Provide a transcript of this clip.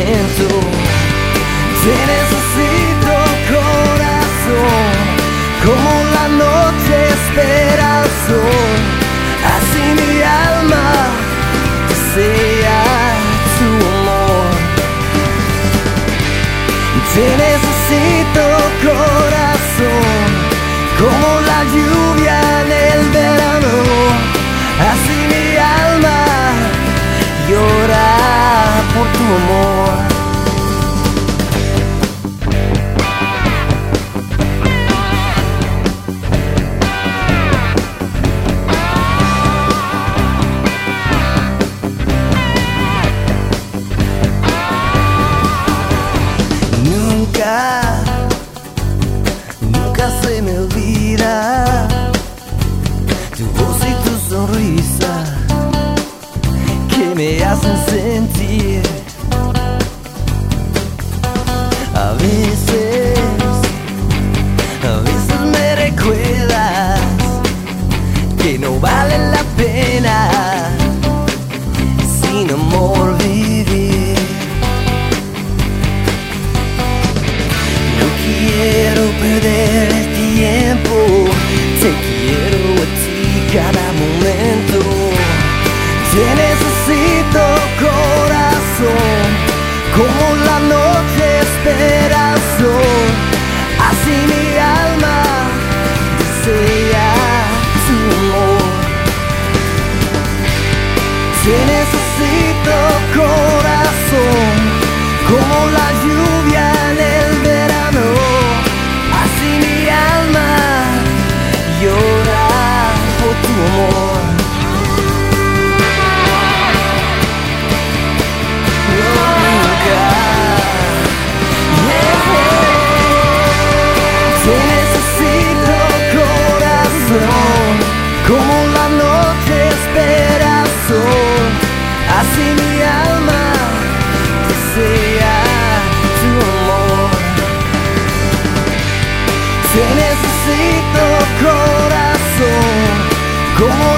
momento. Te necesito, corazón, como la noche espera al sol. Así mi alma desea tu amor. Te necesito, corazón, como la lluvia en el verano. Así mi alma llora por tu amor. Nunca se me olvida tu voz y tu sonrisa que me hacen sentir. A veces me recuerdas que no vale la pena sin amor vivir. Quiero perder el tiempo, te quiero a ti cada momento. Te necesito, corazón, como la noche espera al sol. Así mi alma desea tu amor. Te necesito, corazón, como la lluvia en el verano. Así mi alma llora por tu amor. Nunca, Te necesito, corazón, como la noche espera al sol. Así mi alma desea tu amor. Te necesito, corazón, como